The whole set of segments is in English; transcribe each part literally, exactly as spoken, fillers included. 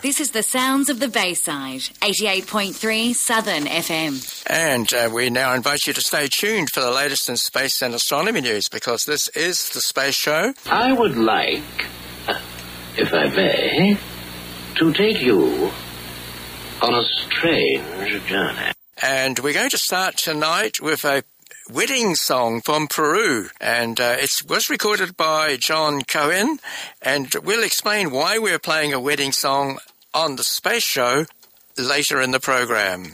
This is the sounds of the Bayside, eighty-eight point three Southern F M. And uh, we now invite you to stay tuned for the latest in space and astronomy news, because this is the Space Show. I would like, if I may, to take you on a strange journey. And we're going to start tonight with a wedding song from Peru, and uh, it was recorded by John Cohen, and we'll explain why we're playing a wedding song on the Space Show later in the program.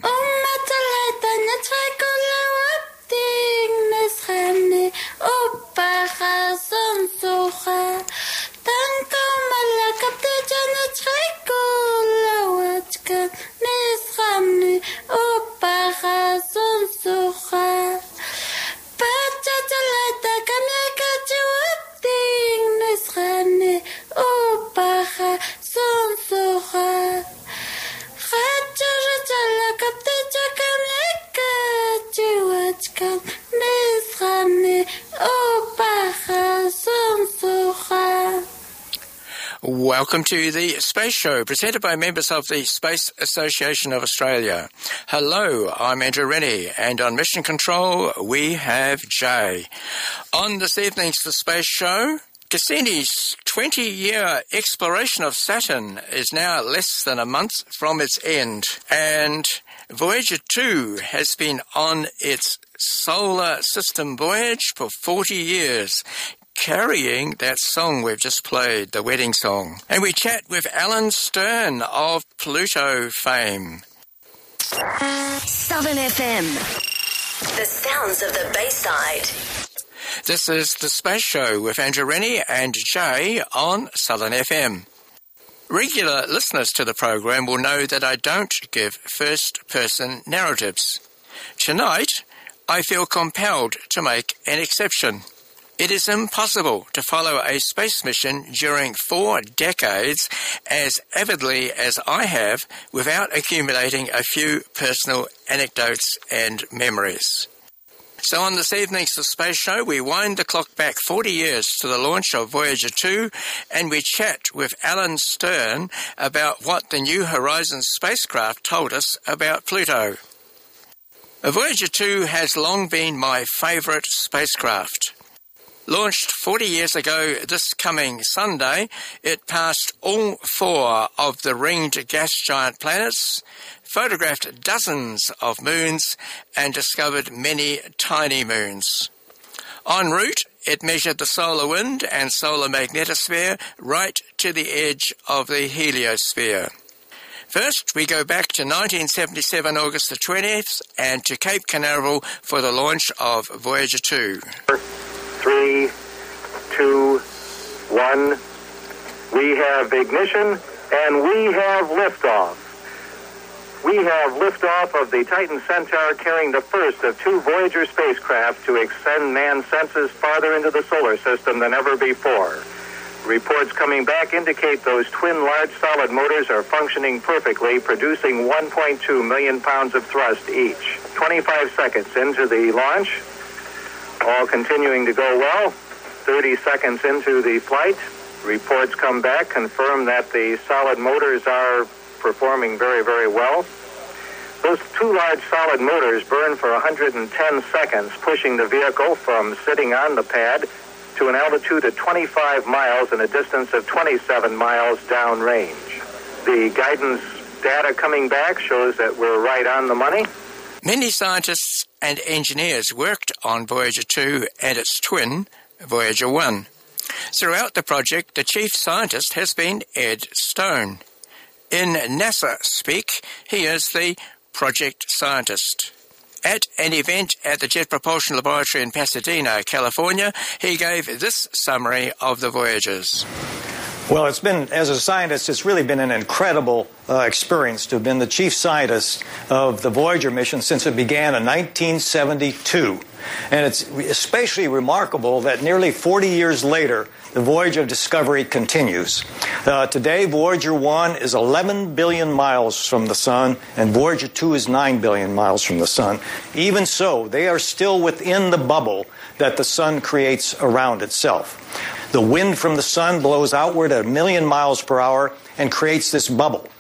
Welcome to the Space Show, presented by members of the Space Association of Australia. Hello, I'm Andrew Rennie, and on Mission Control, we have Jay. On this evening's The Space Show, Cassini's twenty-year exploration of Saturn is now less than a month from its end, and Voyager two has been on its solar system voyage for forty years, carrying that song we've just played, the wedding song. And we chat with Alan Stern of Pluto fame. Southern F M, the sounds of the Bayside. This is The Space Show with Andrew Rennie and Jay on Southern F M. Regular listeners to the program will know that I don't give first-person narratives. Tonight, I feel compelled to make an exception. It is impossible to follow a space mission during four decades as avidly as I have without accumulating a few personal anecdotes and memories. So on this evening's The Space Show, we wind the clock back forty years to the launch of Voyager two, and we chat with Alan Stern about what the New Horizons spacecraft told us about Pluto. Voyager two has long been my favourite spacecraft. Launched forty years ago this coming Sunday, it passed all four of the ringed gas giant planets, photographed dozens of moons, and discovered many tiny moons. En route, it measured the solar wind and solar magnetosphere right to the edge of the heliosphere. First, we go back to nineteen seventy-seven, August the twentieth, and to Cape Canaveral for the launch of Voyager two. Three, two, one. We have ignition, and we have liftoff. We have liftoff of the Titan Centaur, carrying the first of two Voyager spacecraft to extend man's senses farther into the solar system than ever before. Reports coming back indicate those twin large solid motors are functioning perfectly, producing one point two million pounds of thrust each. twenty-five seconds into the launch, all continuing to go well. thirty seconds into the flight, reports come back, confirm that the solid motors are performing very, very well. Those two large solid motors burn for one hundred ten seconds, pushing the vehicle from sitting on the pad to an altitude of twenty-five miles and a distance of twenty-seven miles downrange. The guidance data coming back shows that we're right on the money. Many scientists and engineers worked on Voyager two and its twin, Voyager one. Throughout the project, the chief scientist has been Ed Stone. In NASA speak, he is the project scientist. At an event at the Jet Propulsion Laboratory in Pasadena, California, he gave this summary of the Voyagers. Well, it's been, as a scientist, it's really been an incredible uh, experience to have been the chief scientist of the Voyager mission since it began in nineteen seventy-two. And it's especially remarkable that nearly forty years later, the voyage of discovery continues. Uh, today, Voyager one is eleven billion miles from the Sun, and Voyager two is nine billion miles from the Sun. Even so, they are still within the bubble that the Sun creates around itself. The wind from the Sun blows outward at a million miles per hour and creates this bubble.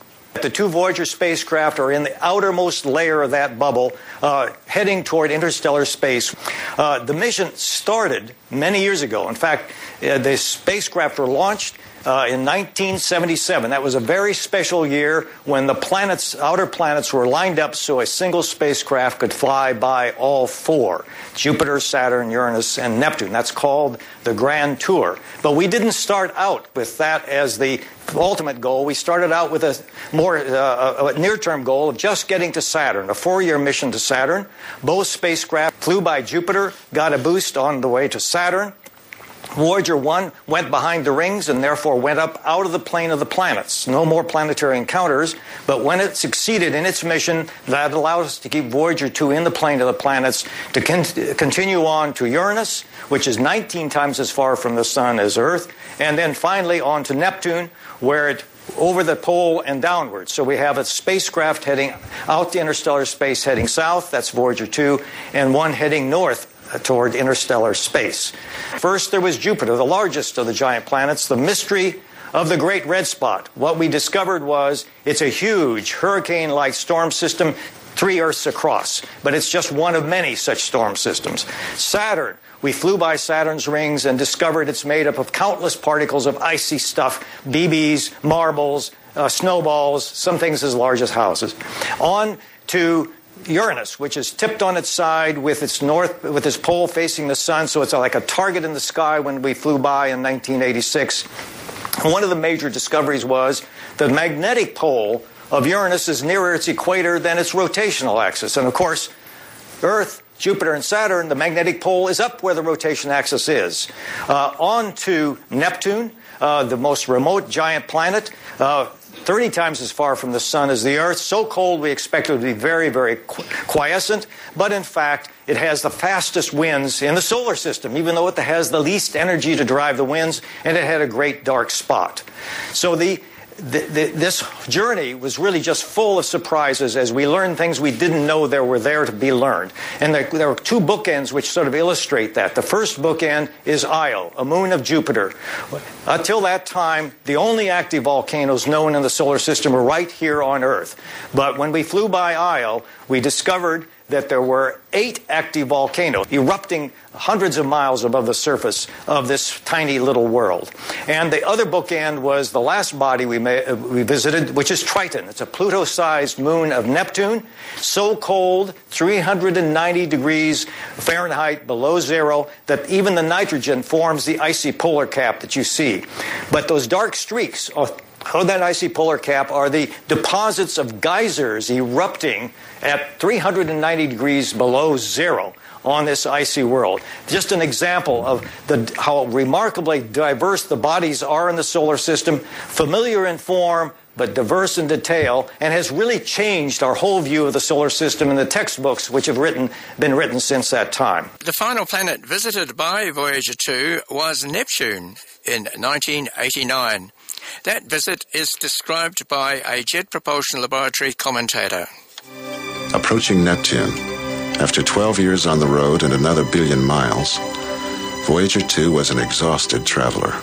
that the two Voyager spacecraft are in the outermost layer of that bubble, uh, heading toward interstellar space. Uh, the mission started many years ago. In fact, uh, the spacecraft were launched Uh, in nineteen seventy-seven. That was a very special year when the planets, outer planets, were lined up so a single spacecraft could fly by all four: Jupiter, Saturn, Uranus, and Neptune. That's called the Grand Tour. But we didn't start out with that as the ultimate goal. We started out with a more uh, a near-term goal of just getting to Saturn, a four-year mission to Saturn. Both spacecraft flew by Jupiter, got a boost on the way to Saturn. Voyager one went behind the rings and therefore went up out of the plane of the planets. No more planetary encounters, but when it succeeded in its mission, that allowed us to keep Voyager two in the plane of the planets to con- continue on to Uranus, which is nineteen times as far from the Sun as Earth, and then finally on to Neptune, where it over the pole and downward. So we have a spacecraft heading out to interstellar space heading south, that's Voyager two, and one heading north toward interstellar space. First, there was Jupiter, the largest of the giant planets, the mystery of the Great Red Spot. What we discovered was it's a huge hurricane-like storm system, three Earths across, but it's just one of many such storm systems. Saturn, we flew by Saturn's rings and discovered it's made up of countless particles of icy stuff, B Bs, marbles, uh, snowballs, some things as large as houses. On to Uranus, which is tipped on its side with its north, with its pole facing the sun, so it's like a target in the sky when we flew by in nineteen eighty-six. One of the major discoveries was the magnetic pole of Uranus is nearer its equator than its rotational axis. And of course, Earth, Jupiter, and Saturn, the magnetic pole is up where the rotation axis is. Uh, on to Neptune, uh, the most remote giant planet, uh, thirty times as far from the Sun as the Earth, so cold we expect it to be very, very quiescent, but in fact, it has the fastest winds in the solar system, even though it has the least energy to drive the winds, and it had a great dark spot. So the The, the, this journey was really just full of surprises as we learned things we didn't know there were there to be learned. And there, there are two bookends which sort of illustrate that. The first bookend is Io, a moon of Jupiter. Until that time, the only active volcanoes known in the solar system were right here on Earth. But when we flew by Io, we discovered that there were eight active volcanoes erupting hundreds of miles above the surface of this tiny little world. And the other bookend was the last body we, may, uh, we visited, which is Triton. It's a Pluto-sized moon of Neptune, so cold, three hundred ninety degrees Fahrenheit below zero, that even the nitrogen forms the icy polar cap that you see. But those dark streaks of On that icy polar cap are the deposits of geysers erupting at three hundred ninety degrees below zero on this icy world. Just an example of the, how remarkably diverse the bodies are in the solar system, familiar in form, but diverse in detail, and has really changed our whole view of the solar system in the textbooks which have written, been written since that time. The final planet visited by Voyager two was Neptune in nineteen eighty-nine. That visit is described by a Jet Propulsion Laboratory commentator. Approaching Neptune, after twelve years on the road and another billion miles, Voyager two was an exhausted traveler.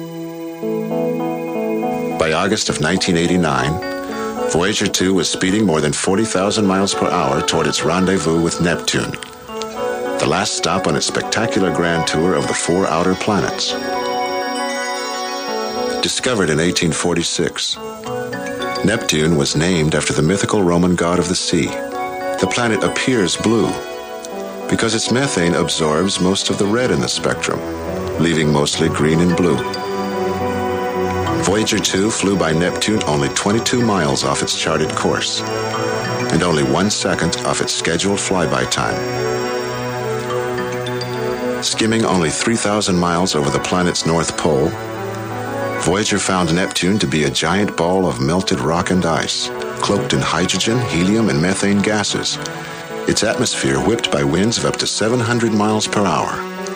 By August of nineteen eighty-nine, Voyager two was speeding more than forty thousand miles per hour toward its rendezvous with Neptune, the last stop on its spectacular grand tour of the four outer planets. Discovered in eighteen forty-six, Neptune was named after the mythical Roman god of the sea. The planet appears blue because its methane absorbs most of the red in the spectrum, leaving mostly green and blue. Voyager two flew by Neptune only twenty-two miles off its charted course, and only one second off its scheduled flyby time. Skimming only three thousand miles over the planet's north pole, Voyager found Neptune to be a giant ball of melted rock and ice, cloaked in hydrogen, helium, and methane gases, its atmosphere whipped by winds of up to seven hundred miles per hour.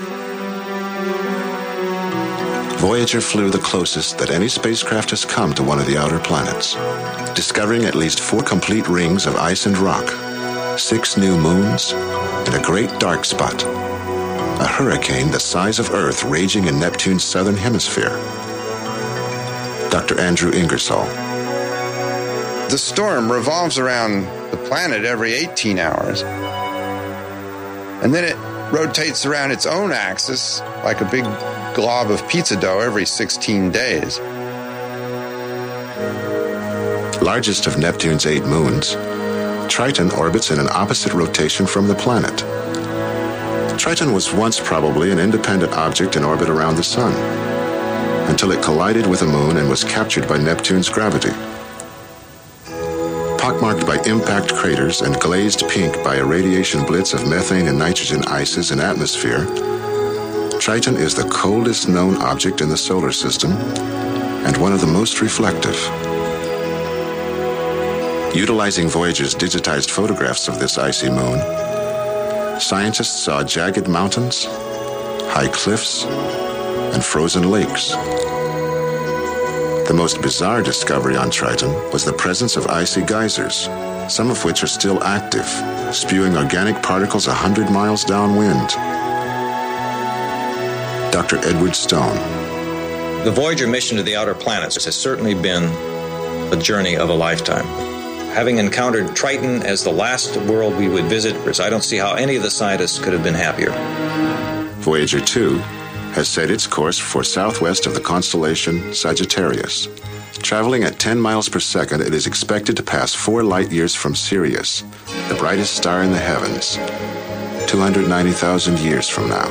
Voyager flew the closest that any spacecraft has come to one of the outer planets, discovering at least four complete rings of ice and rock, six new moons, and a great dark spot, a hurricane the size of Earth raging in Neptune's southern hemisphere. Doctor Andrew Ingersoll. the storm revolves around the planet every eighteen hours. And then it rotates around its own axis like a big glob of pizza dough every sixteen days. Largest of Neptune's eight moons, Triton orbits in an opposite rotation from the planet. Triton was once probably an independent object in orbit around the Sun, until it collided with a moon and was captured by Neptune's gravity. Pockmarked by impact craters and glazed pink by a radiation blitz of methane and nitrogen ices and atmosphere, Triton is the coldest known object in the solar system and one of the most reflective. Utilizing Voyager's digitized photographs of this icy moon, scientists saw jagged mountains, high cliffs, and frozen lakes. The most bizarre discovery on Triton was the presence of icy geysers, some of which are still active, spewing organic particles one hundred miles downwind. Doctor Edward Stone. The Voyager mission to the outer planets has certainly been a journey of a lifetime. Having encountered Triton as the last world we would visit, I don't see how any of the scientists could have been happier. Voyager two has set its course for southwest of the constellation Sagittarius. Traveling at ten miles per second, it is expected to pass four light years from Sirius, the brightest star in the heavens, two hundred ninety thousand years from now.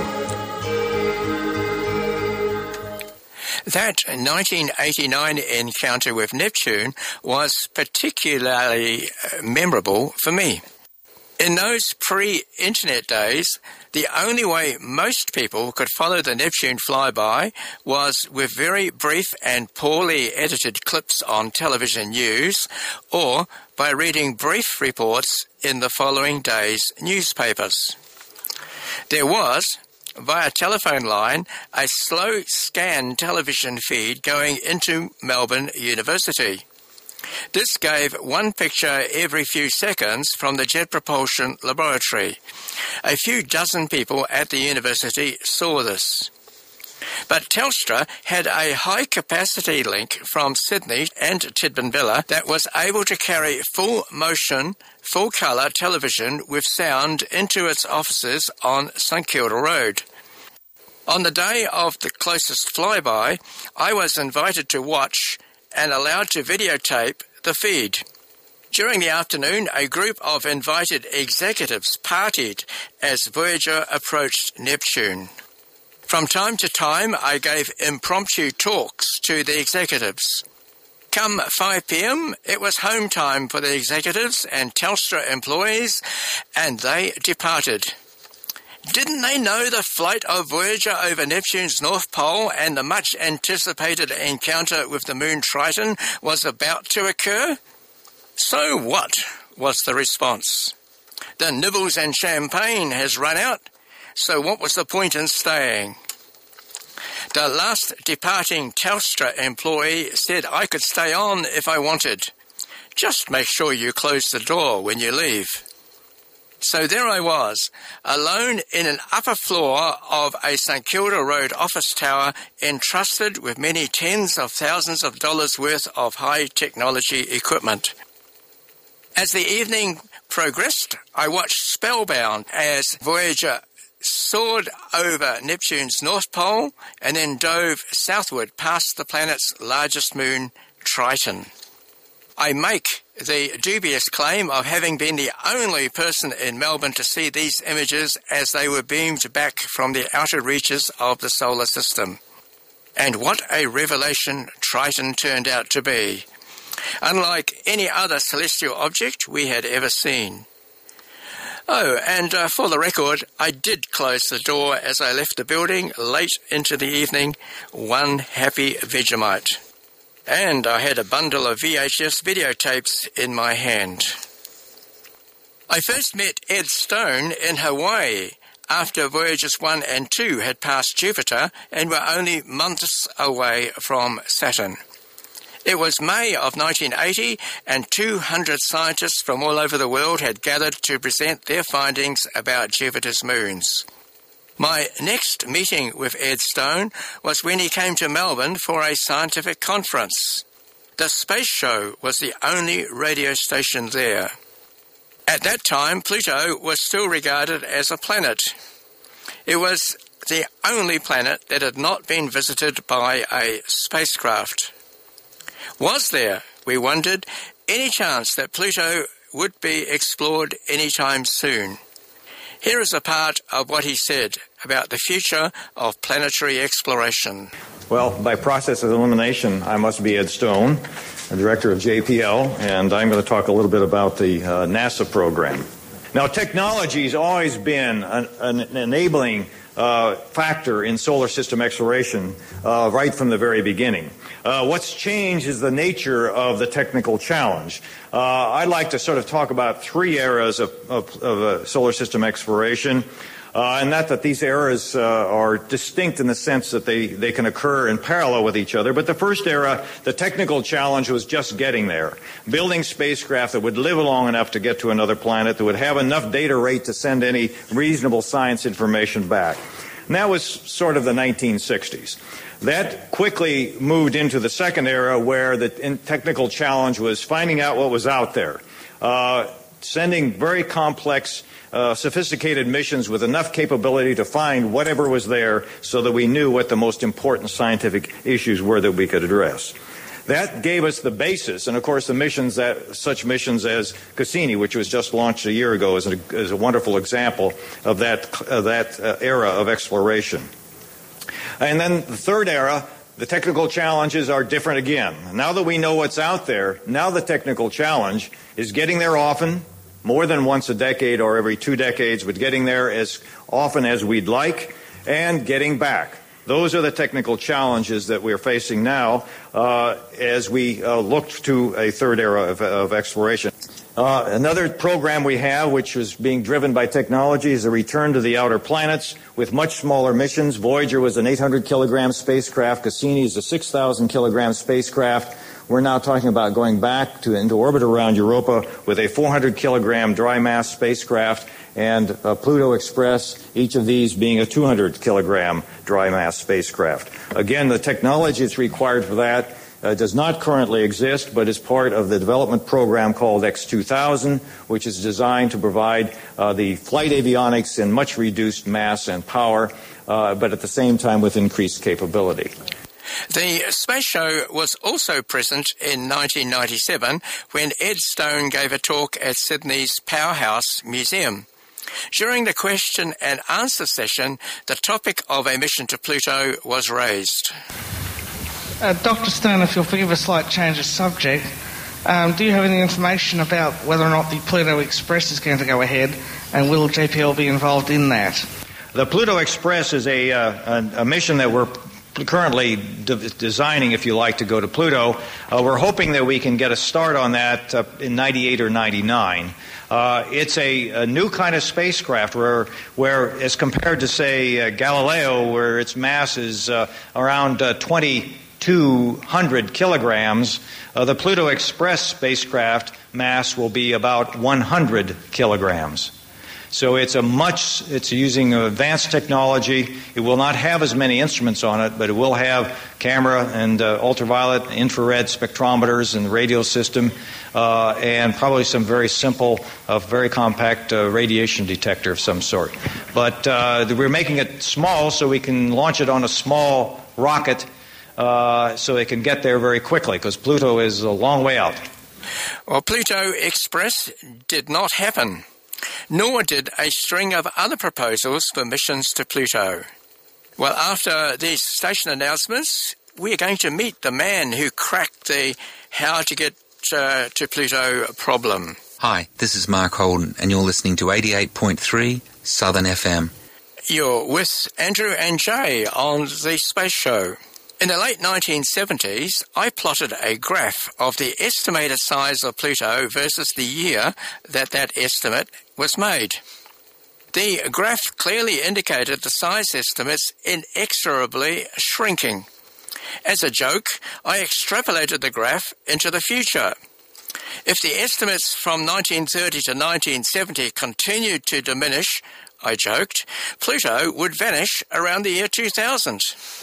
That nineteen eighty-nine encounter with Neptune was particularly memorable for me. In those pre-internet days, the only way most people could follow the Neptune flyby was with very brief and poorly edited clips on television news, or by reading brief reports in the following day's newspapers. There was, via telephone line, a slow scan television feed going into Melbourne University. This gave one picture every few seconds from the Jet Propulsion Laboratory. A few dozen people at the university saw this. But Telstra had a high-capacity link from Sydney and Tidbinbilla that was able to carry full-motion, full-colour television with sound into its offices on St Kilda Road. On the day of the closest flyby, I was invited to watch and allowed to videotape the feed. During the afternoon, a group of invited executives partied as Voyager approached Neptune. From time to time, I gave impromptu talks to the executives. Come five p.m, it was home time for the executives and Telstra employees, and they departed. Didn't they know the flight of Voyager over Neptune's North Pole and the much-anticipated encounter with the moon Triton was about to occur? So what, was the response. The nibbles and champagne has run out, so what was the point in staying? The last departing Telstra employee said I could stay on if I wanted. Just make sure you close the door when you leave. So there I was, alone in an upper floor of a St Kilda Road office tower entrusted with many tens of thousands of dollars worth of high-technology equipment. As the evening progressed, I watched spellbound as Voyager soared over Neptune's North Pole and then dove southward past the planet's largest moon, Triton. I make the dubious claim of having been the only person in Melbourne to see these images as they were beamed back from the outer reaches of the solar system. And what a revelation Triton turned out to be, unlike any other celestial object we had ever seen. Oh, and uh, for the record, I did close the door as I left the building late into the evening, one happy Vegemite. And I had a bundle of V H S videotapes in my hand. I first met Ed Stone in Hawaii after Voyagers one and two had passed Jupiter and were only months away from Saturn. It was May of nineteen eighty, and two hundred scientists from all over the world had gathered to present their findings about Jupiter's moons. My next meeting with Ed Stone was when he came to Melbourne for a scientific conference. The Space Show was the only radio station there. At that time, Pluto was still regarded as a planet. It was the only planet that had not been visited by a spacecraft. Was there, we wondered, any chance that Pluto would be explored anytime soon? Here is a part of what he said about the future of planetary exploration. Well, by process of elimination, I must be Ed Stone, the director of J P L, and I'm going to talk a little bit about the uh, NASA program. Now, technology has always been an, an enabling uh, factor in solar system exploration uh, right from the very beginning. Uh, what's changed is the nature of the technical challenge. Uh, I'd like to sort of talk about three eras of, of, of uh, solar system exploration. Uh, and not that these eras uh, are distinct in the sense that they, they can occur in parallel with each other. But the first era, the technical challenge was just getting there. Building spacecraft that would live long enough to get to another planet, that would have enough data rate to send any reasonable science information back. And that was sort of the nineteen sixties. That quickly moved into the second era where the technical challenge was finding out what was out there. Uh, sending very complex Uh, sophisticated missions with enough capability to find whatever was there so that we knew what the most important scientific issues were that we could address. That gave us the basis, and of course the missions that, such missions as Cassini, which was just launched a year ago, is a, is a wonderful example of that, of that uh, era of exploration. And then the third era, the technical challenges are different again. Now that we know what's out there, now the technical challenge is getting there often, more than once a decade or every two decades, but getting there as often as we'd like, and getting back. Those are the technical challenges that we're facing now uh, as we uh, look to a third era of, of exploration. Uh, another program we have, which is being driven by technology, is a return to the outer planets with much smaller missions. Voyager was an eight hundred kilogram spacecraft. Cassini is a six thousand kilogram spacecraft. We're now talking about going back to into orbit around Europa with a four hundred kilogram dry mass spacecraft and a Pluto Express, each of these being a two hundred kilogram dry mass spacecraft. Again, the technology that's required for that uh, does not currently exist, but is part of the development program called X two thousand, which is designed to provide uh, the flight avionics in much reduced mass and power, uh, but at the same time with increased capability. The Space Show was also present in nineteen ninety-seven when Ed Stone gave a talk at Sydney's Powerhouse Museum. During the question and answer session, the topic of a mission to Pluto was raised. Uh, Doctor Stone, if you'll forgive a slight change of subject, um, do you have any information about whether or not the Pluto Express is going to go ahead, and will J P L be involved in that? The Pluto Express is a, uh, a, a mission that we're currently de- designing, if you like, to go to Pluto. Uh, we're hoping that we can get a start on that uh, in ninety-eight or ninety-nine. Uh, it's a, a new kind of spacecraft where, where as compared to, say, uh, Galileo, where its mass is uh, around uh, twenty-two hundred kilograms, uh, the Pluto Express spacecraft mass will be about one hundred kilograms. So it's a much, it's using advanced technology. It will not have as many instruments on it, but it will have camera and uh, ultraviolet, infrared spectrometers and radio system, uh, and probably some very simple, uh, very compact uh, radiation detector of some sort. But uh, we're making it small so we can launch it on a small rocket uh, so it can get there very quickly, because Pluto is a long way out. Well, Pluto Express did not happen, nor did a string of other proposals for missions to Pluto. Well, after these station announcements, we're going to meet the man who cracked the how to get uh, to Pluto problem. Hi, this is Mark Holden, and you're listening to eighty-eight point three Southern F M. You're with Andrew and Jay on the Space Show. In the late nineteen seventies, I plotted a graph of the estimated size of Pluto versus the year that that estimate was made. The graph clearly indicated the size estimates inexorably shrinking. As a joke, I extrapolated the graph into the future. If the estimates from nineteen thirty to nineteen seventy continued to diminish, I joked, Pluto would vanish around the year two thousand.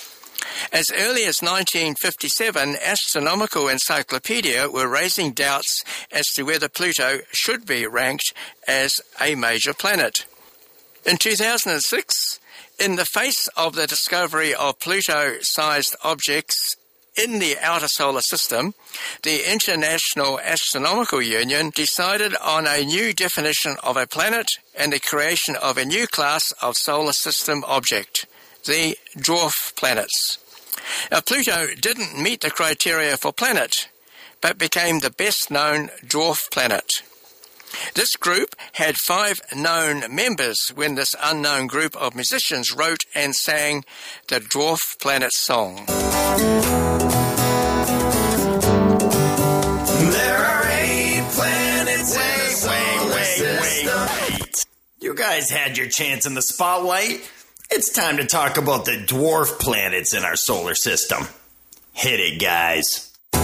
As early as nineteen fifty-seven, Astronomical Encyclopedia were raising doubts as to whether Pluto should be ranked as a major planet. In two thousand six, in the face of the discovery of Pluto-sized objects in the outer solar system, the International Astronomical Union decided on a new definition of a planet and the creation of a new class of solar system object, the dwarf planets. Now, Pluto didn't meet the criteria for planet, but became the best-known dwarf planet. This group had five known members when this unknown group of musicians wrote and sang the Dwarf Planet song. There are eight planets in the solar system. Wait, wait. You guys had your chance in the spotlight. It's time to talk about the dwarf planets in our solar system. Hit it, guys.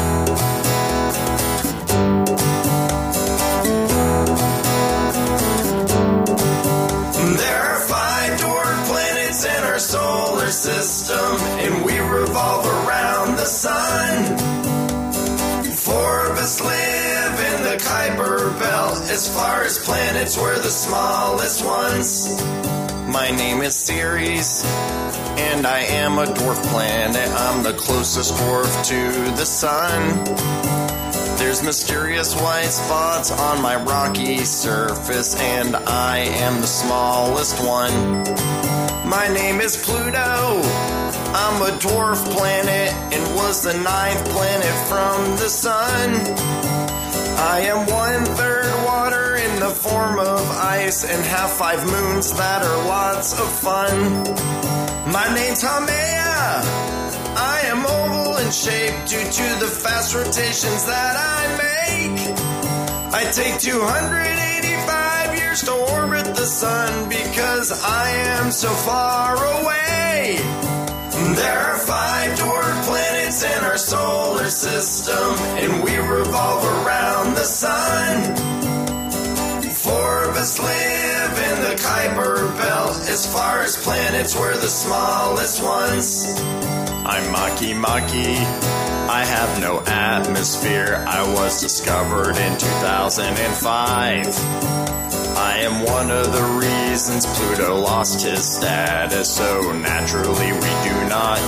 There are five dwarf planets in our solar system, and we revolve around the sun. Four of us live in the Kuiper Belt. As far as planets, we're the smallest ones. My name is Ceres, and I am a dwarf planet. I'm the closest dwarf to the sun. There's mysterious white spots on my rocky surface, and I am the smallest one. My name is Pluto. I'm a dwarf planet and was the ninth planet from the sun. I am one-third water in the form of ice and have five moons that are lots of fun. My name's Haumea. I am oval in shape due to the fast rotations that I make. I take two hundred eighty-five years to orbit the sun because I am so far away. There are five dwarf planets in our solar system, and we revolve around the sun. Four of us live in the Kuiper Belt. As far as planets, we're the smallest ones. I'm Maki Maki. I have no atmosphere. I was discovered in two thousand five. I am one of the reasons Pluto lost his status, so naturally we do not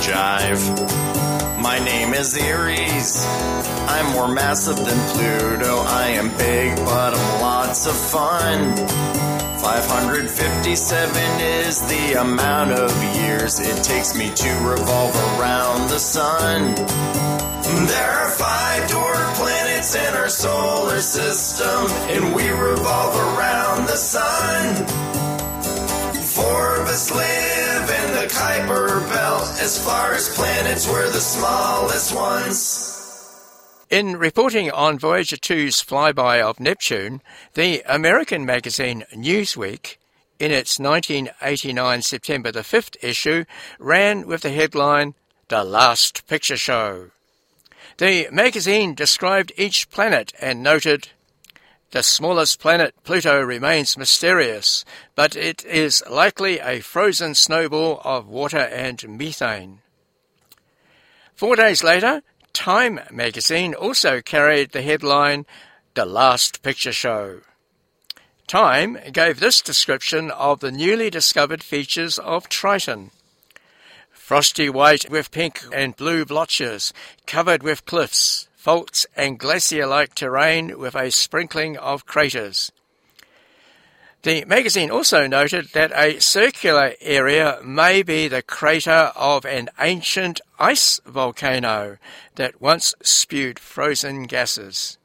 jive. My name is Aries. I'm more massive than Pluto. I am big, but I'm lots of fun. five hundred fifty-seven is the amount of years it takes me to revolve around the sun. There are five dwarf planets in our solar system, and we revolve around the sun. Four of us live in the Kuiper Belt. As far as planets, we're the smallest ones. In reporting on Voyager two's flyby of Neptune, the American magazine Newsweek, in its nineteen eighty-nine September the fifth issue, ran with the headline, "The Last Picture Show." The magazine described each planet and noted, "The smallest planet, Pluto, remains mysterious, but it is likely a frozen snowball of water and methane." Four days later, Time magazine also carried the headline, "The Last Picture Show." Time gave this description of the newly discovered features of Triton. Frosty white with pink and blue blotches, covered with cliffs, faults and glacier-like terrain with a sprinkling of craters. The magazine also noted that a circular area may be the crater of an ancient ice volcano that once spewed frozen gases.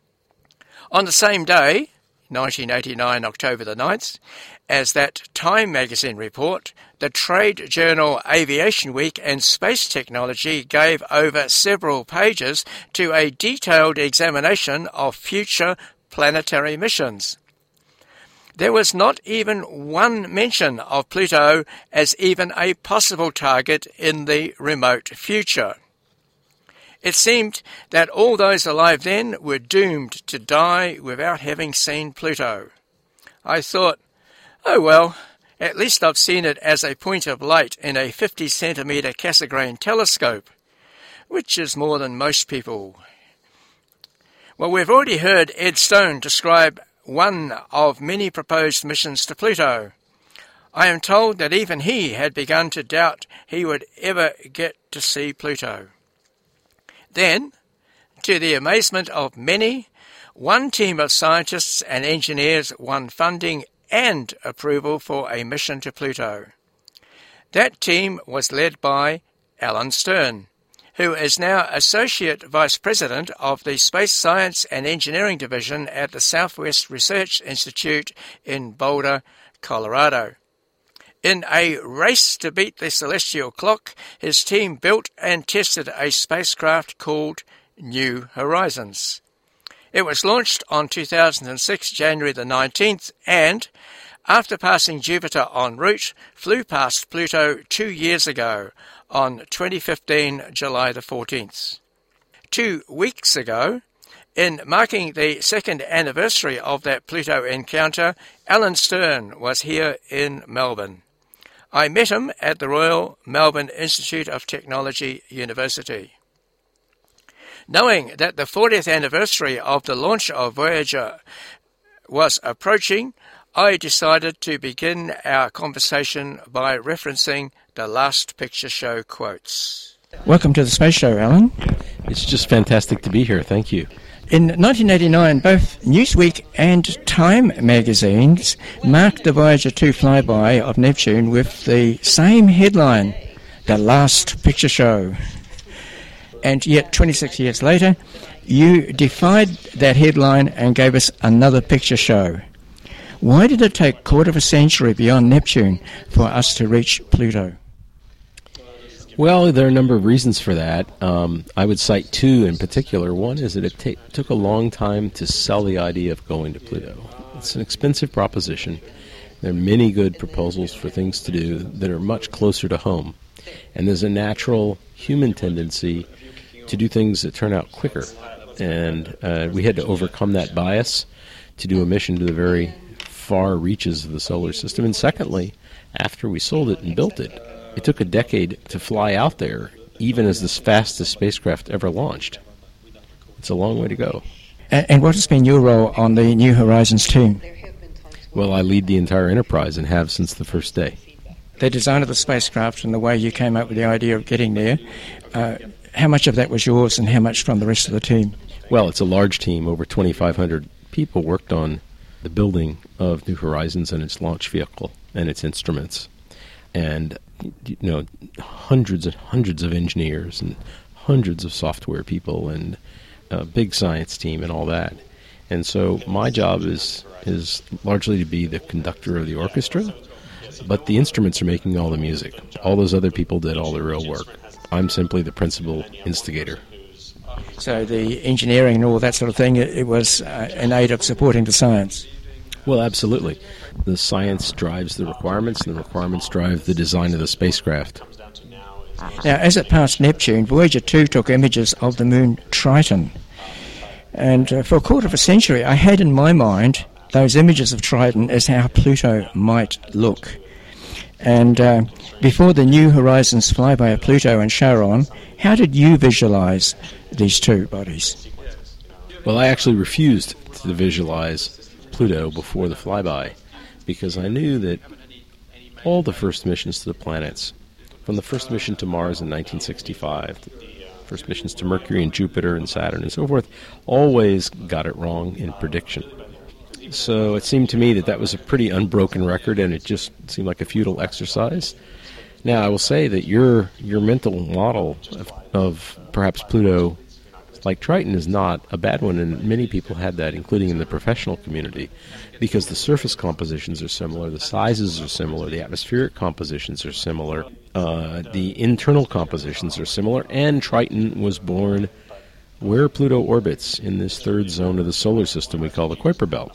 On the same day, nineteen eighty-nine, October the ninth, as that Time magazine report, the trade journal Aviation Week and Space Technology gave over several pages to a detailed examination of future planetary missions. There was not even one mention of Pluto as even a possible target in the remote future. It seemed that all those alive then were doomed to die without having seen Pluto. I thought, oh well, At least I've seen it as a point of light in a fifty centimetre Cassegrain telescope, which is more than most people. Well, we've already heard Ed Stone describe one of many proposed missions to Pluto. I am told that even he had begun to doubt he would ever get to see Pluto. Then, to the amazement of many, one team of scientists and engineers won funding and approval for a mission to Pluto. That team was led by Alan Stern, who is now Associate Vice President of the Space Science and Engineering Division at the Southwest Research Institute in Boulder, Colorado. In a race to beat the celestial clock, his team built and tested a spacecraft called New Horizons. It was launched on two thousand six, January the nineteenth, and, after passing Jupiter en route, flew past Pluto two years ago, on twenty fifteen, July the fourteenth. Two weeks ago, in marking the second anniversary of that Pluto encounter, Alan Stern was here in Melbourne. I met him at the Royal Melbourne Institute of Technology University. Knowing that the fortieth anniversary of the launch of Voyager was approaching, I decided to begin our conversation by referencing the Last Picture Show quotes. Welcome to the Space Show, Alan. It's just fantastic to be here. Thank you. In nineteen eighty-nine, both Newsweek and Time magazines marked the Voyager two flyby of Neptune with the same headline, The Last Picture Show. And yet, twenty-six years later, you defied that headline and gave us another picture show. Why did it take a quarter of a century beyond Neptune for us to reach Pluto? Well, there are a number of reasons for that. Um, I would cite two in particular. One is that it ta- took a long time to sell the idea of going to Pluto. It's an expensive proposition. There are many good proposals for things to do that are much closer to home. And there's a natural human tendency to do things that turn out quicker. And uh, we had to overcome that bias to do a mission to the very far reaches of the solar system. And secondly, after we sold it and built it, it took a decade to fly out there, even as the fastest spacecraft ever launched. It's a long way to go. And, and what has been your role on the New Horizons team? Well, I lead the entire enterprise and have since the first day. The design of the spacecraft and the way you came up with the idea of getting there, uh, how much of that was yours and how much from the rest of the team? Well, it's a large team. Over twenty-five hundred people worked on the building of New Horizons and its launch vehicle and its instruments. And, you know, hundreds and hundreds of engineers and hundreds of software people and a big science team and all that. And so my job is is largely to be the conductor of the orchestra, but the instruments are making all the music. All those other people did all the real work. I'm simply the principal instigator. So the engineering and all that sort of thing, it, it was uh, in aid of supporting the science? Well, absolutely. The science drives the requirements, and the requirements drive the design of the spacecraft. Now, as it passed Neptune, Voyager two took images of the moon Triton. And uh, for a quarter of a century, I had in my mind those images of Triton as how Pluto might look. And uh, before the New Horizons flyby of Pluto and Charon, how did you visualize these two bodies? Well, I actually refused to visualize Pluto before the flyby because I knew that all the first missions to the planets, from the first mission to Mars in nineteen sixty-five, first missions to Mercury and Jupiter and Saturn and so forth, always got it wrong in prediction. So it seemed to me that that was a pretty unbroken record, and it just seemed like a futile exercise. Now, I will say that your your mental model of, of perhaps Pluto like Triton is not a bad one, and many people had that, including in the professional community, because the surface compositions are similar, the sizes are similar, the atmospheric compositions are similar, uh, the internal compositions are similar, and Triton was born where Pluto orbits in this third zone of the solar system we call the Kuiper Belt.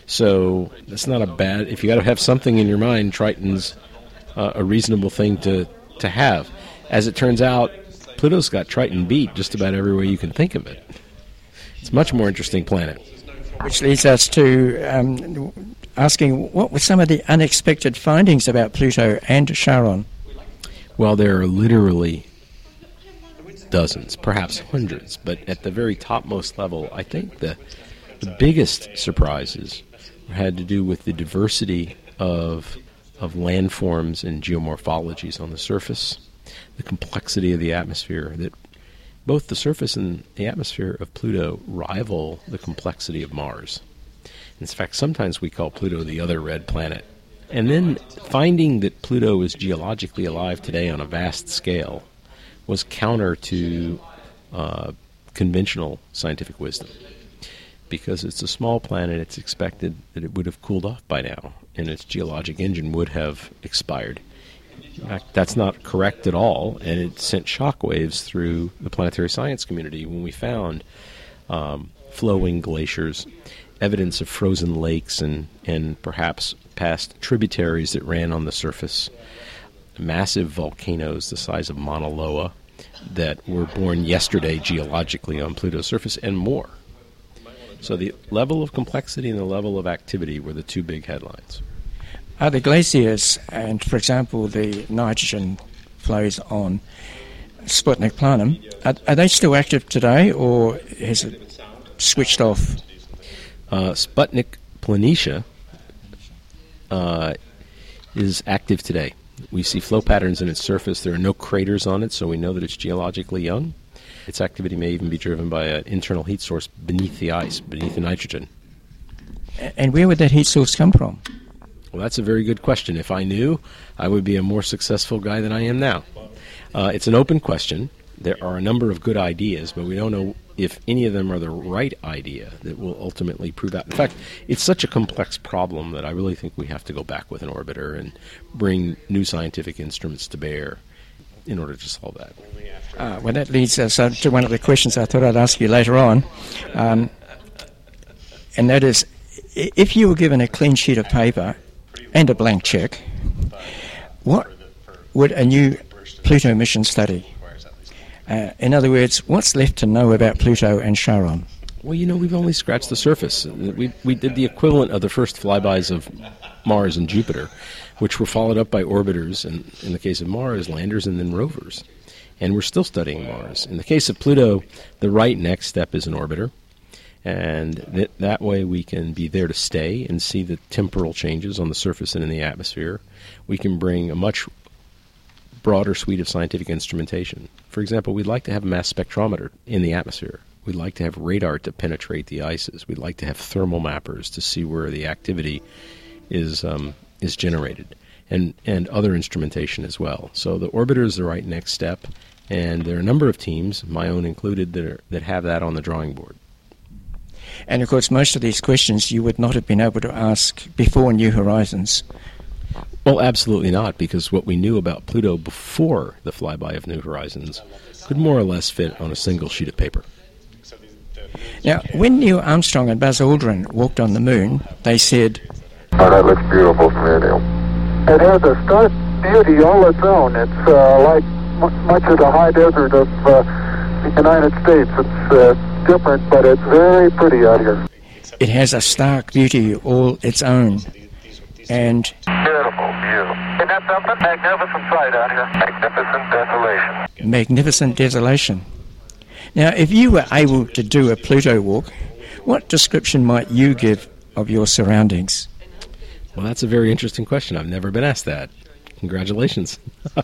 So it's not a bad, if you got to have something in your mind, Triton's uh, a reasonable thing to, to have. As it turns out, Pluto's got Triton beat just about every way you can think of it. It's a much more interesting planet. Which leads us to um, asking what were some of the unexpected findings about Pluto and Charon? Well, there are literally dozens, perhaps hundreds, but at the very topmost level, I think the, the biggest surprises had to do with the diversity of, of landforms and geomorphologies on the surface, the complexity of the atmosphere, that both the surface and the atmosphere of Pluto rival the complexity of Mars. In fact, sometimes we call Pluto the other red planet. And then finding that Pluto is geologically alive today on a vast scale was counter to uh, conventional scientific wisdom. Because it's a small planet, it's expected that it would have cooled off by now, and its geologic engine would have expired. In fact, that's not correct at all, and it sent shockwaves through the planetary science community when we found um, flowing glaciers, evidence of frozen lakes and, and perhaps past tributaries that ran on the surface, massive volcanoes the size of Mauna Loa that were born yesterday geologically on Pluto's surface, and more. So the level of complexity and the level of activity were the two big headlines. Are the glaciers and, for example, the nitrogen flows on Sputnik Planum, are, are they still active today, or has it switched off? Uh, Sputnik Planitia uh, is active today. We see flow patterns in its surface. There are no craters on it, so we know that it's geologically young. Its activity may even be driven by an internal heat source beneath the ice, beneath the nitrogen. And where would that heat source come from? Well, that's a very good question. If I knew, I would be a more successful guy than I am now. Uh, it's an open question. There are a number of good ideas, but we don't know if any of them are the right idea that will ultimately prove out. In fact, it's such a complex problem that I really think we have to go back with an orbiter and bring new scientific instruments to bear in order to solve that. Uh, well, that leads us uh, to one of the questions I thought I'd ask you later on, um, and that is, if you were given a clean sheet of paper and a blank check, what would a new Pluto mission study? Uh, in other words, what's left to know about Pluto and Charon? Well, you know, we've only scratched the surface. We we did the equivalent of the first flybys of Mars and Jupiter, which were followed up by orbiters, and in the case of Mars, landers and then rovers. And we're still studying Mars. In the case of Pluto, the right next step is an orbiter, and th- that way we can be there to stay and see the temporal changes on the surface and in the atmosphere. We can bring a much broader suite of scientific instrumentation. For example, we'd like to have a mass spectrometer in the atmosphere. We'd like to have radar to penetrate the ices. We'd like to have thermal mappers to see where the activity is um, is generated, and, and other instrumentation as well. So the orbiter is the right next step, and there are a number of teams, my own included, that, are, that have that on the drawing board. And of course, most of these questions you would not have been able to ask before New Horizons. Well, absolutely not, because what we knew about Pluto before the flyby of New Horizons could more or less fit on a single sheet of paper. Now, when Neil Armstrong and Buzz Aldrin walked on the moon, they said, "Oh, that looks beautiful from here, Neil." It has a stark beauty all its own. It's uh, like m- much of the high desert of uh, the United States. It's uh, different, but it's very pretty out here. It has a stark beauty all its own. And beautiful, beautiful. Isn't that something? Magnificent sight out here. Magnificent desolation. Magnificent desolation. Now, if you were able to do a Pluto walk, what description might you give of your surroundings? Well, that's a very interesting question. I've never been asked that. Congratulations.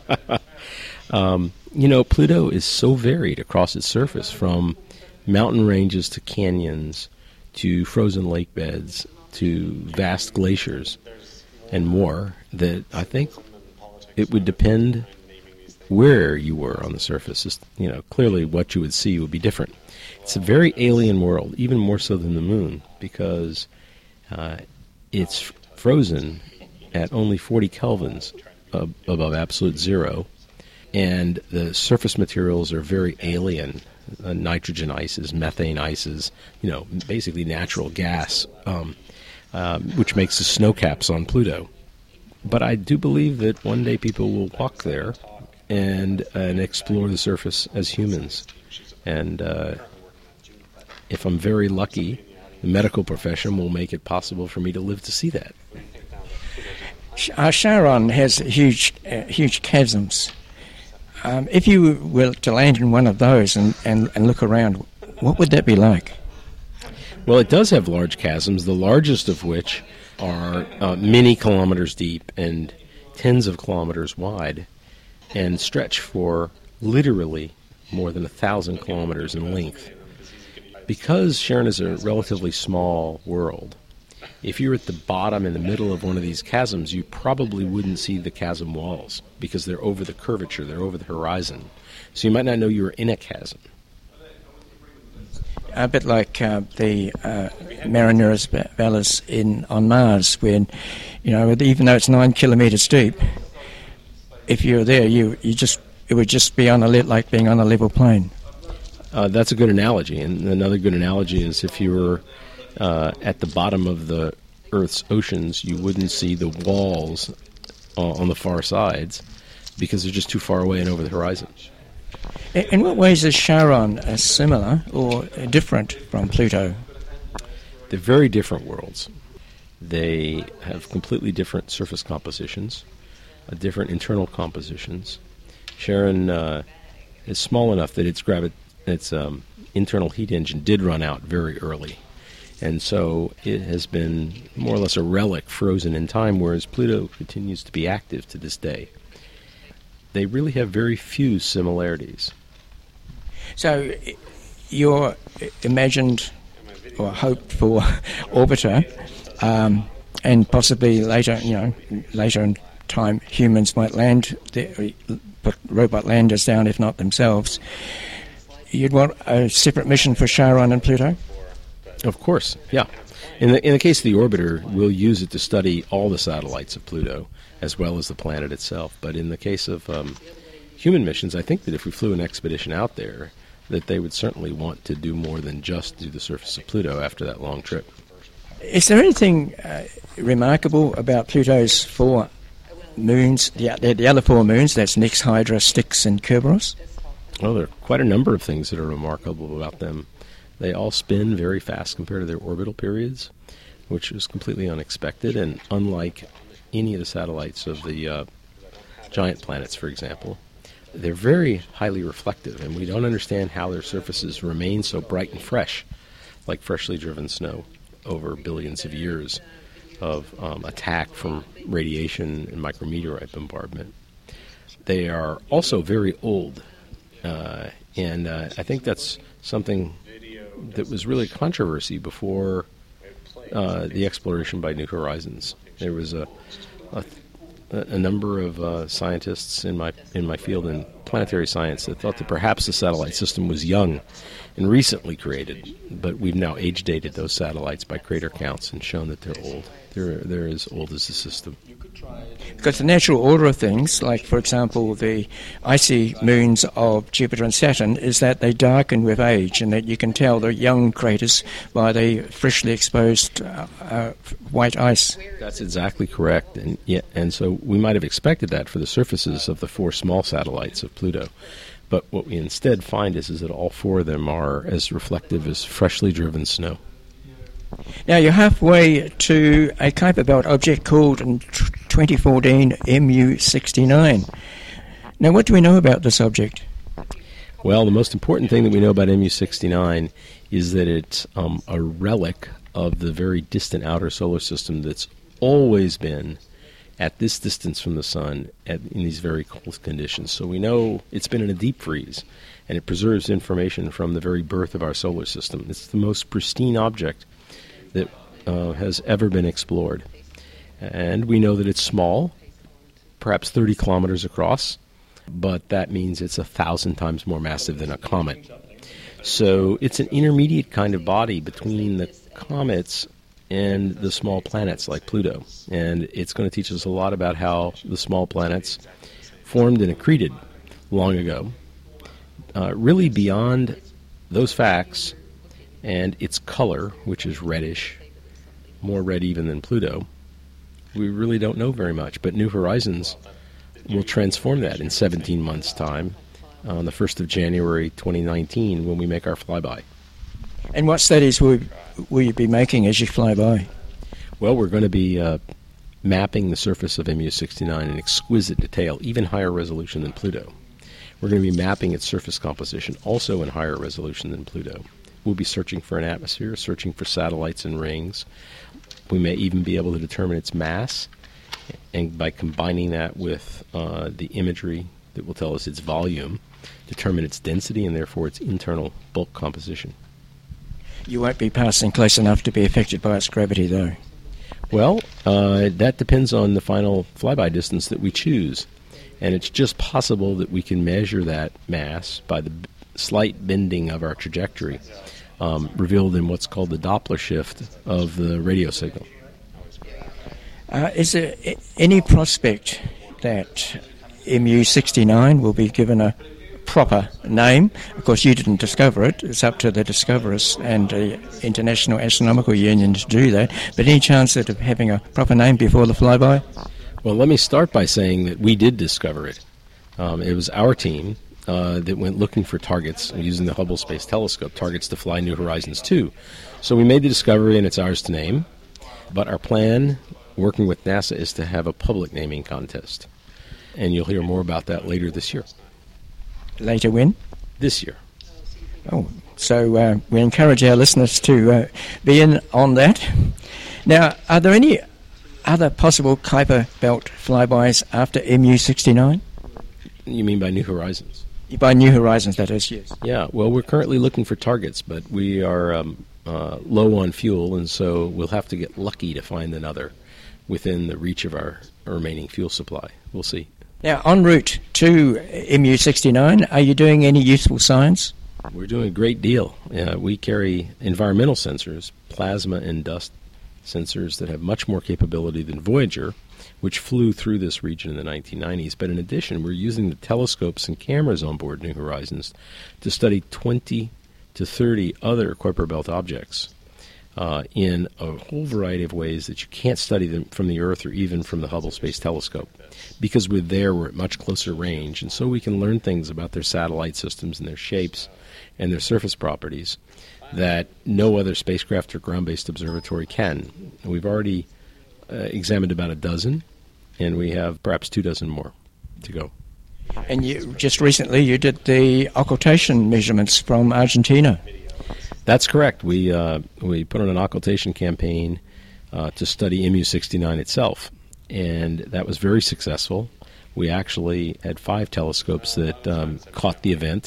um, you know, Pluto is so varied across its surface, from mountain ranges to canyons to frozen lake beds to vast glaciers and more, that I think it would depend where you were on the surface. Just, you know, clearly what you would see would be different. It's a very alien world, even more so than the moon, because uh, it's frozen at only forty kelvins ab- above absolute zero, and the surface materials are very alien. Uh, nitrogen ices, methane ices, you know, basically natural gas, um, um, which makes the snow caps on Pluto. But I do believe that one day people will walk there and and explore the surface as humans. And uh, if I'm very lucky, the medical profession will make it possible for me to live to see that. Uh, Charon has huge, uh, huge chasms. Um, if you were to land in one of those and, and, and look around, what would that be like? Well, it does have large chasms, the largest of which are uh, many kilometers deep and tens of kilometers wide, and stretch for literally more than a thousand kilometers in length. Because Charon is a relatively small world, if you're at the bottom in the middle of one of these chasms, you probably wouldn't see the chasm walls because they're over the curvature, they're over the horizon. So you might not know you were in a chasm. A bit like uh, the uh, Marineris Vallis in on Mars, when, you know, even though it's nine kilometres deep, if you're there, you you just it would just be on a le- like being on a level plane. Uh, that's a good analogy, and another good analogy is if you were uh, at the bottom of the Earth's oceans, you wouldn't see the walls uh, on the far sides because they're just too far away and over the horizon. In what ways is Charon uh, similar or different from Pluto? They're very different worlds. They have completely different surface compositions, uh, different internal compositions. Charon uh, is small enough that its gravity its um, internal heat engine did run out very early. And so it has been more or less a relic frozen in time, whereas Pluto continues to be active to this day. They really have very few similarities. So your imagined or hoped for orbiter, um, and possibly later, you know, later in time, humans might land, the, put robot landers down, if not themselves. You'd want a separate mission for Charon and Pluto? Of course, yeah. In the in the case of the orbiter, we'll use it to study all the satellites of Pluto, as well as the planet itself. But in the case of um, human missions, I think that if we flew an expedition out there, that they would certainly want to do more than just do the surface of Pluto after that long trip. Is there anything uh, remarkable about Pluto's four moons, the, the other four moons, that's Nix, Hydra, Styx, and Kerberos? Well, there are quite a number of things that are remarkable about them. They all spin very fast compared to their orbital periods, which is completely unexpected, and unlike any of the satellites of the uh, giant planets, for example. They're very highly reflective, and we don't understand how their surfaces remain so bright and fresh, like freshly driven snow, over billions of years of um, attack from radiation and micrometeorite bombardment. They are also very old, uh, and uh, I think that's something that was really controversy before uh, the exploration by New Horizons. There was a a, a number of uh, scientists in my in my field in planetary science that thought that perhaps the satellite system was young and recently created, but we've now age dated those satellites by crater counts and shown that they're old. They're they're as old as the system. Because the natural order of things, like, for example, the icy moons of Jupiter and Saturn, is that they darken with age, and that you can tell they're young craters by the freshly exposed uh, uh, white ice. That's exactly correct, and yeah, and so we might have expected that for the surfaces of the four small satellites of Pluto. But what we instead find is, is that all four of them are as reflective as freshly driven snow. Now, you're halfway to a Kuiper Belt object called in twenty fourteen M U sixty-nine. Now, what do we know about this object? Well, the most important thing that we know about M U sixty-nine is that it's um, a relic of the very distant outer solar system that's always been at this distance from the sun at, in these very cold conditions. So we know it's been in a deep freeze, and it preserves information from the very birth of our solar system. It's the most pristine object that uh, has ever been explored. And we know that it's small, perhaps thirty kilometers across, but that means it's a thousand times more massive than a comet. So it's an intermediate kind of body between the comets and the small planets like Pluto. And it's going to teach us a lot about how the small planets formed and accreted long ago. Uh, really beyond those facts and its color, which is reddish, more red even than Pluto, we really don't know very much. But New Horizons will transform that in seventeen months' time, on the first of January twenty nineteen, when we make our flyby. And what studies will, will you be making as you fly by? Well, we're going to be uh, mapping the surface of M U sixty-nine in exquisite detail, even higher resolution than Pluto. We're going to be mapping its surface composition, also in higher resolution than Pluto. We'll be searching for an atmosphere, searching for satellites and rings. We may even be able to determine its mass, and by combining that with uh, the imagery that will tell us its volume, determine its density and therefore its internal bulk composition. You won't be passing close enough to be affected by its gravity, though. Well, uh, that depends on the final flyby distance that we choose. And it's just possible that we can measure that mass by the b- slight bending of our trajectory, um, revealed in what's called the Doppler shift of the radio signal. Uh, is there I- any prospect that M U sixty-nine will be given a proper name? Of course, you didn't discover it. It's up to the discoverers and the International Astronomical Union to do that. But any chance of having a proper name before the flyby? Well, let me start by saying that we did discover it. Um, it was our team uh, that went looking for targets using the Hubble Space Telescope, targets to fly New Horizons two. So we made the discovery, and it's ours to name. But our plan, working with NASA, is to have a public naming contest. And you'll hear more about that later this year. Later when? This year. Oh, so uh, we encourage our listeners to uh, be in on that. Now, are there any other possible Kuiper Belt flybys after M U sixty-nine? You mean by New Horizons? By New Horizons, that is, yes. Yeah, well, we're currently looking for targets, but we are um, uh, low on fuel, and so we'll have to get lucky to find another within the reach of our remaining fuel supply. We'll see. Now, en route to M U sixty-nine, are you doing any useful science? We're doing a great deal. Uh, we carry environmental sensors, plasma and dust sensors that have much more capability than Voyager, which flew through this region in the nineteen nineties. But in addition, we're using the telescopes and cameras on board New Horizons to study twenty to thirty other Kuiper Belt objects uh, in a whole variety of ways that you can't study them from the Earth or even from the Hubble Space Telescope. Because we're there, we're at much closer range, and so we can learn things about their satellite systems and their shapes and their surface properties that no other spacecraft or ground-based observatory can. We've already uh, examined about a dozen, and we have perhaps two dozen more to go. And you just recently you did the occultation measurements from Argentina. That's correct. We uh, we put on an occultation campaign uh, to study M U sixty-nine itself, and that was very successful. We actually had five telescopes that um, caught the event,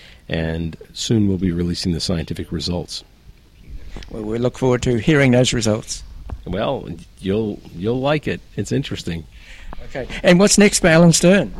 and soon we'll be releasing the scientific results. Well, we look forward to hearing those results. Well, you'll you'll like it. It's interesting. Okay. And what's next for Alan Stern?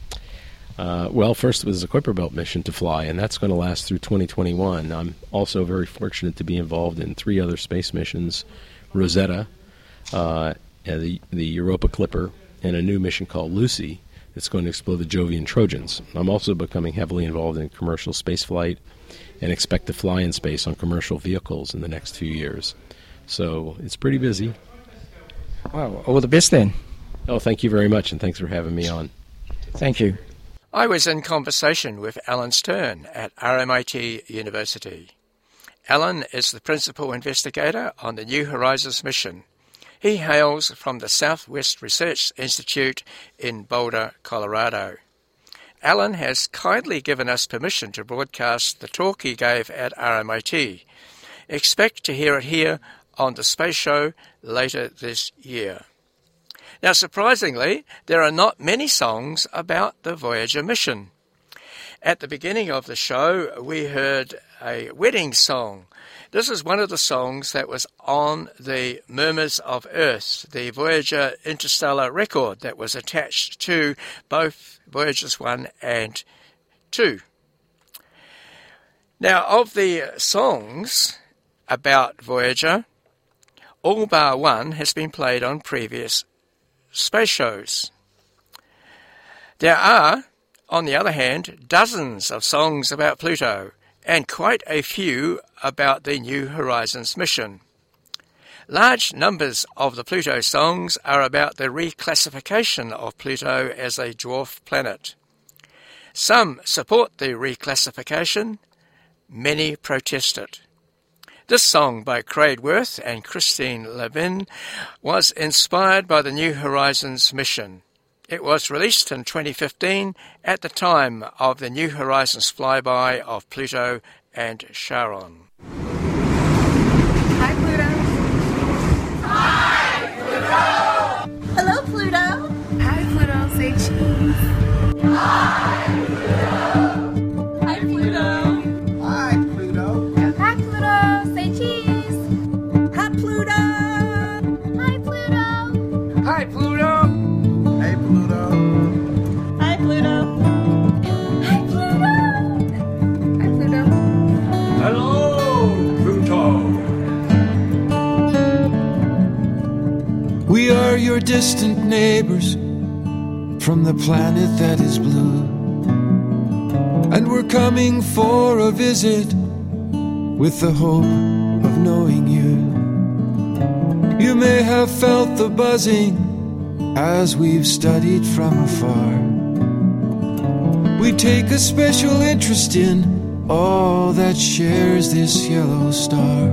Uh, well, first was a Kuiper Belt mission to fly, and that's going to last through twenty twenty-one. I'm also very fortunate to be involved in three other space missions, Rosetta, uh, the, the Europa Clipper, and a new mission called Lucy that's going to explore the Jovian Trojans. I'm also becoming heavily involved in commercial spaceflight and expect to fly in space on commercial vehicles in the next few years. So it's pretty busy. Well, all the best then. Oh, thank you very much, and thanks for having me on. Thank you. I was in conversation with Alan Stern at R M I T University. Alan is the principal investigator on the New Horizons mission. He hails from the Southwest Research Institute in Boulder, Colorado. Alan has kindly given us permission to broadcast the talk he gave at R M I T. Expect to hear it here on the Space Show later this year. Now, surprisingly, there are not many songs about the Voyager mission. At the beginning of the show, we heard a wedding song. This is one of the songs that was on the Murmurs of Earth, the Voyager interstellar record that was attached to both Voyagers one and two. Now, of the songs about Voyager, all bar one has been played on previous space shows. There are, on the other hand, dozens of songs about Pluto and quite a few about the New Horizons mission. Large numbers of the Pluto songs are about the reclassification of Pluto as a dwarf planet. Some support the reclassification, many protest it. This song by Craig Worth and Christine Levin was inspired by the New Horizons mission. It was released in twenty fifteen at the time of the New Horizons flyby of Pluto and Charon. Hi, Pluto. Hi, Pluto. Hello, Pluto. Hi, Pluto. Say cheese. Hi, Pluto. Hi, Pluto. Hi, Pluto. Hi, Pluto. Say cheese. Hi, Pluto. Hi, Pluto. Hi, Pluto. Hey, Pluto. Hi, Pluto. Hi, Pluto. Hi, Pluto. Hello, Pluto. We are your distant neighbors from the planet that is blue, and we're coming for a visit with the hope of knowing you. You may have felt the buzzing as we've studied from afar. We take a special interest in all that shares this yellow star.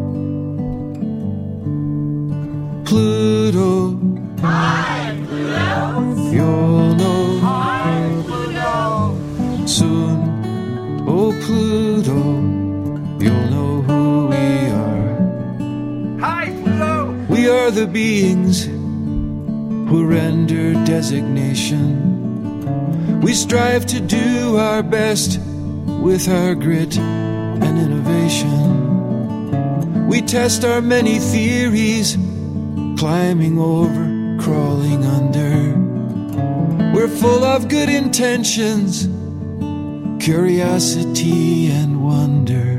Pluto, Hi, Pluto. You'll know Hi, Pluto. soon. Oh, Pluto, you'll know who we are. Hi, Pluto. We are the beings who render designation. We strive to do our best with our grit and innovation. We test our many theories, climbing over, crawling under. We're full of good intentions, curiosity and wonder.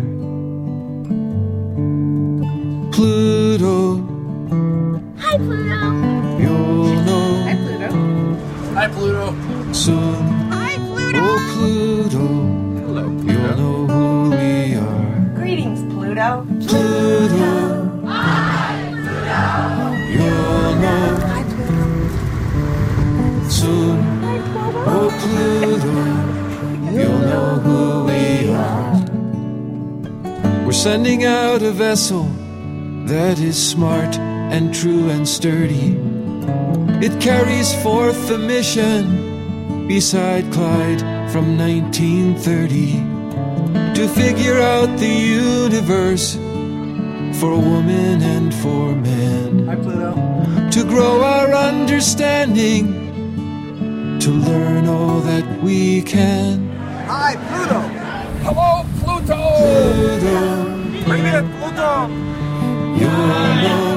Pluto, Hi, Pluto. you'll know Hi, Pluto. Hi, Pluto. soon. Hi, Pluto. Oh, Pluto, Hello, you'll know who we are. Greetings, Pluto. Pluto, Hi, Pluto. you'll know Hi, Pluto. soon. Oh, Pluto, you'll know who we are. We're sending out a vessel that is smart and true and sturdy. It carries forth the mission beside Clyde from nineteen thirty to figure out the universe for woman and for man. Hi, Pluto. To grow our understanding, to learn all that we can. Hi, Pluto. Hello, Pluto. Pluto, Привет, Pluto. you'll know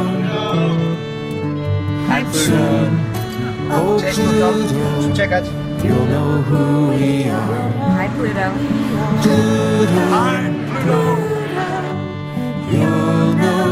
Hi, soon. Oh, Pluto, Check out. you'll know who we are. Hi, Pluto. Pluto, Hi, Pluto. you'll know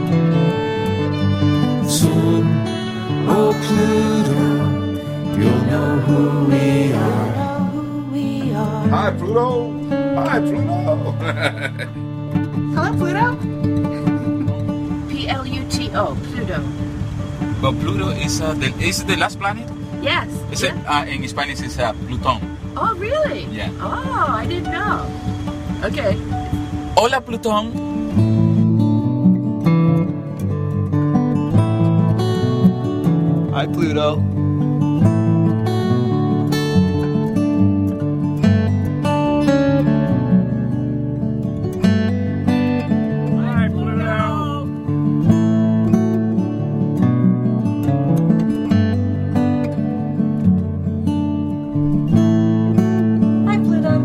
soon. Oh, Pluto, you'll know who we are. Hi, Pluto. Hi, Pluto. Hello, Pluto. P L U T O, Pluto. But Pluto is uh, the is it the last planet? Yes. Is yeah. it uh, in Spanish? It's uh, Plutón. Oh, really? Yeah. Oh, I didn't know. Okay. Hola, Plutón. Hi, Pluto. Hi, Pluto. Hi, Pluto.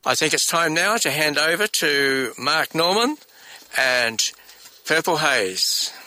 I think it's time now to hand over to Mark Norman and Purple Haze.